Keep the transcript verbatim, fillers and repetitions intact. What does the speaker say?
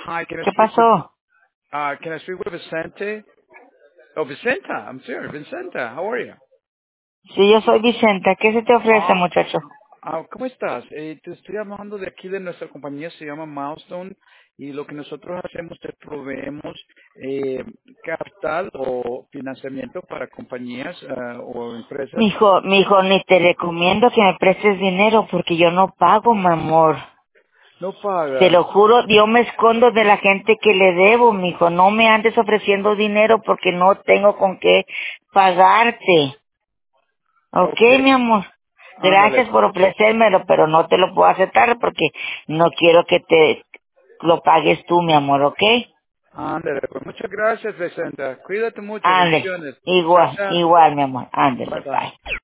Hi, can I ¿Qué speak with pasó? uh can I speak with Vicente? Oh, Vicenta. I'm sorry, Vicenta. How are you? Sí, yo soy Vicenta. ¿Qué se te ofrece, Ah, muchacho? ah, ¿cómo estás? Eh, te estoy llamando de aquí de nuestra compañía, se llama Milestone, y lo que nosotros hacemos es proveemos eh, capital o financiamiento para compañías ah, o empresas. Mijo, mijo, ni te recomiendo que me prestes dinero porque yo no pago, mi amor. No Te pagas. lo juro, yo me escondo de la gente que le debo, mijo. No me andes ofreciendo dinero porque no tengo con qué pagarte. ¿Ok, Ok, mi amor? ándale. Gracias por ofrecérmelo, pero no te lo puedo aceptar porque no quiero que te lo pagues tú, mi amor, ¿ok? Ándale, pues muchas gracias, Vicenta. Cuídate mucho, Ándale. bendiciones. Chao, Igual, chao. igual, mi amor. Bye, Ándale, bye. bye.